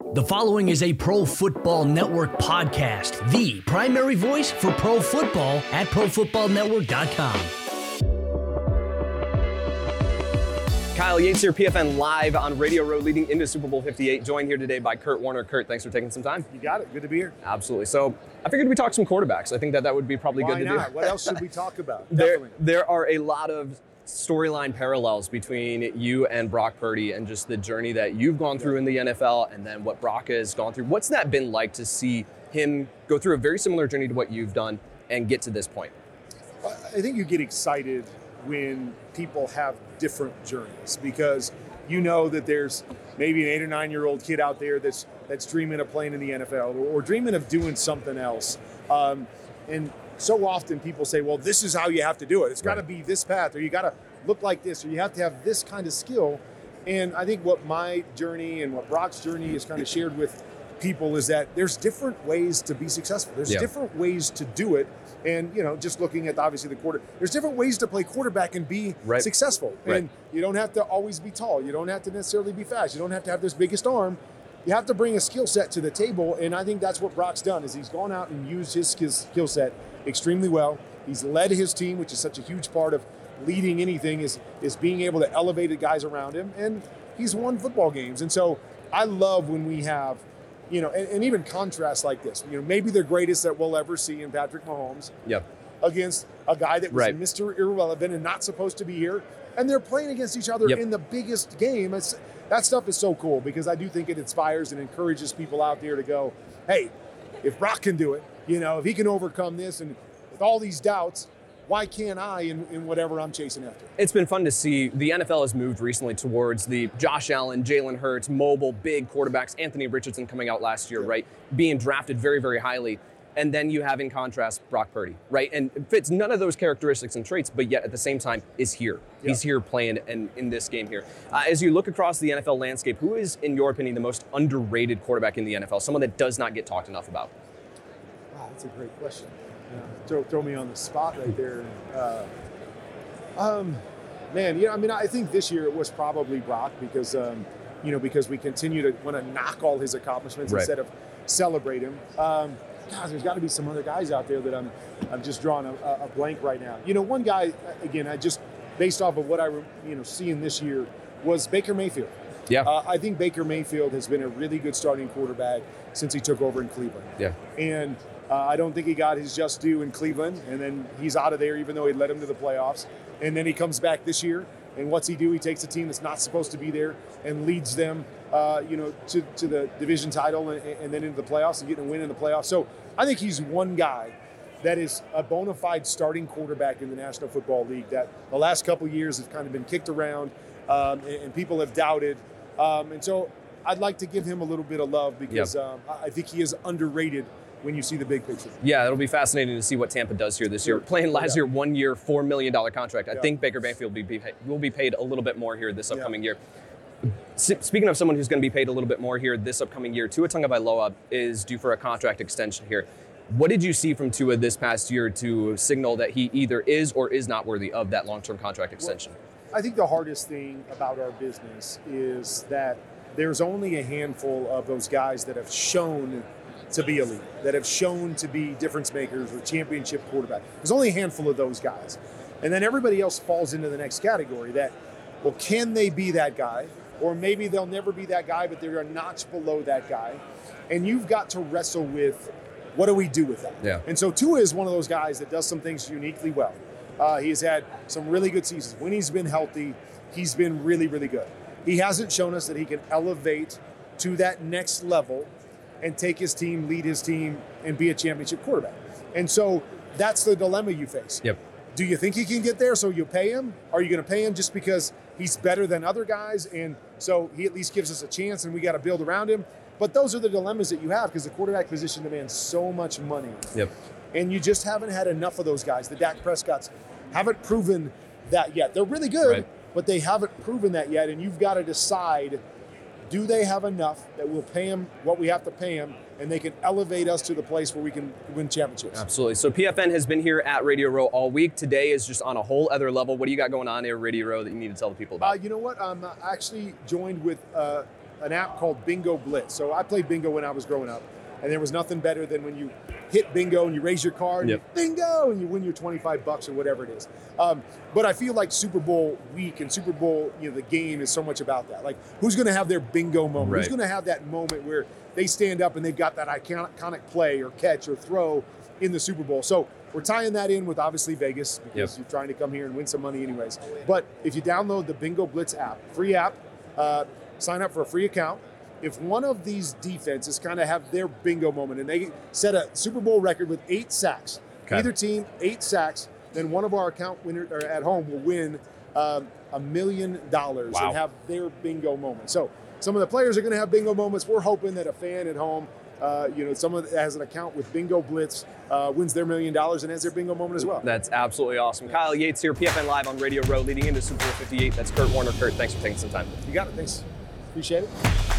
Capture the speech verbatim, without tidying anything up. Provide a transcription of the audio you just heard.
The following is a Pro Football Network podcast, the primary voice for pro football at pro football network dot com. Kyle Yates here, P F N Live on Radio Row, leading into Super Bowl fifty-eight. Joined here today by Kurt Warner. Kurt, thanks for taking some time. You got it. Good to be here. Absolutely. So I figured we'd talk some quarterbacks. I think that that would be probably Why good to not? do. What else should we talk about? there, Definitely. there are a lot of storyline parallels between you and Brock Purdy and just the journey that you've gone through in the N F L and then what Brock has gone through. What's that been like to see him go through a very similar journey to what you've done and get to this point? I think you get excited when people have different journeys because you know that there's maybe an eight or nine year old kid out there that's that's dreaming of playing in the N F L or, or dreaming of doing something else. Um, and so often people say, well, this is how you have to do it. It's got to be this path, or you got to look like this, or you have to have this kind of skill. And I think what my journey and what Brock's journey is kind of shared with people is that there's different ways to be successful. There's yeah. different ways to do it. And, you know, just looking at obviously the quarter, there's different ways to play quarterback and be right. successful. Right. And you don't have to always be tall. You don't have to necessarily be fast. You don't have to have this biggest arm. You have to bring a skill set to the table. And I think that's what Brock's done is he's gone out and used his skill set extremely well. He's led his team, which is such a huge part of leading anything is, is being able to elevate the guys around him. And he's won football games. And so I love when we have, you know, and, and even contrasts like this. You know, maybe the greatest that we'll ever see in Patrick Mahomes yep. against a guy that was right. Mister Irrelevant and not supposed to be here. And they're playing against each other yep. in the biggest game. It's, that stuff is so cool because I do think it inspires and encourages people out there to go, hey, if Brock can do it, you know, if he can overcome this and with all these doubts, why can't I in, in whatever I'm chasing after? It's been fun to see. The N F L has moved recently towards the Josh Allen, Jalen Hurts, mobile, big quarterbacks, Anthony Richardson coming out last year, yeah. right? Being drafted very, very highly. And then you have in contrast Brock Purdy, right? And fits none of those characteristics and traits, but yet at the same time is here. Yeah. He's here playing and in this game here. Uh, as you look across the N F L landscape, who is, in your opinion, the most underrated quarterback in the N F L? Someone that does not get talked enough about? Wow, that's a great question. Uh, throw, throw me on the spot right there. Uh, um, man, you know, I mean, I think this year it was probably Brock because, um, you know, because we continue to want to knock all his accomplishments right. instead of celebrate him. Um, God, there's got to be some other guys out there that I'm, I'm just drawing a, a blank right now. You know, one guy, again, I just based off of what I, you know, seeing this year was Baker Mayfield. Yeah, uh, I think Baker Mayfield has been a really good starting quarterback since he took over in Cleveland. Yeah, and. Uh, I don't think he got his just due in Cleveland, and then he's out of there even though he led him to the playoffs. And then he comes back this year, and what's he do? He takes a team that's not supposed to be there and leads them, uh, you know, to, to the division title and, and then into the playoffs and getting a win in the playoffs. So I think he's one guy that is a bona fide starting quarterback in the National Football League that the last couple of years have kind of been kicked around um, and, and people have doubted. Um, and so I'd like to give him a little bit of love because yep. um, I think he is underrated when you see the big picture. Yeah, it'll be fascinating to see what Tampa does here this year. Playing last year, one year, four million dollars contract. I yeah. think Baker Mayfield will be, will be paid a little bit more here this upcoming yeah. year. Speaking of someone who's going to be paid a little bit more here this upcoming year, Tua Tagovailoa is due for a contract extension here. What did you see from Tua this past year to signal that he either is or is not worthy of that long-term contract extension? Well, I think the hardest thing about our business is that there's only a handful of those guys that have shown to be elite, that have shown to be difference makers or championship quarterback. There's only a handful of those guys. And then everybody else falls into the next category that, well, can they be that guy? Or maybe they'll never be that guy, but they're a notch below that guy. And you've got to wrestle with, what do we do with that? Yeah. And so Tua is one of those guys that does some things uniquely well. Uh, he's had some really good seasons. When he's been healthy, he's been really, really good. He hasn't shown us that he can elevate to that next level and take his team, lead his team, and be a championship quarterback. And so that's the dilemma you face. Yep. Do you think he can get there, so you pay him? Are you going to pay him just because he's better than other guys, and so he at least gives us a chance, and we got to build around him? But those are the dilemmas that you have because the quarterback position demands so much money. Yep. And you just haven't had enough of those guys. The Dak Prescotts haven't proven that yet. They're really good, right. but they haven't proven that yet, and you've got to decide, do they have enough that we'll pay them what we have to pay them, and they can elevate us to the place where we can win championships? Absolutely. So P F N has been here at Radio Row all week. Today is just on a whole other level. What do you got going on here at Radio Row that you need to tell the people about? Uh, you know what? I'm actually joined with uh, an app called Bingo Blitz. So I played bingo when I was growing up, and there was nothing better than when you hit bingo and you raise your card, and Yep. you bingo, and you win your twenty-five bucks or whatever it is. Um, but I feel like Super Bowl week and Super Bowl, you know, the game is so much about that. Like, who's going to have their bingo moment? Right. Who's going to have that moment where they stand up and they've got that iconic play or catch or throw in the Super Bowl? So we're tying that in with obviously Vegas because Yep. you're trying to come here and win some money anyways. But if you download the Bingo Blitz app, free app, uh, sign up for a free account. If one of these defenses kind of have their bingo moment and they set a Super Bowl record with eight sacks, Okay. either team, eight sacks, then one of our account winners or at home will win um, a million dollars Wow. and have their bingo moment. So some of the players are going to have bingo moments. We're hoping that a fan at home, uh, you know, someone that has an account with Bingo Blitz uh, wins their million dollars and has their bingo moment as well. That's absolutely awesome. Kyle Yates here, P F N Live on Radio Row, leading into Super Bowl fifty-eight. That's Kurt Warner. Kurt, thanks for taking some time. You got it. Thanks. Appreciate it.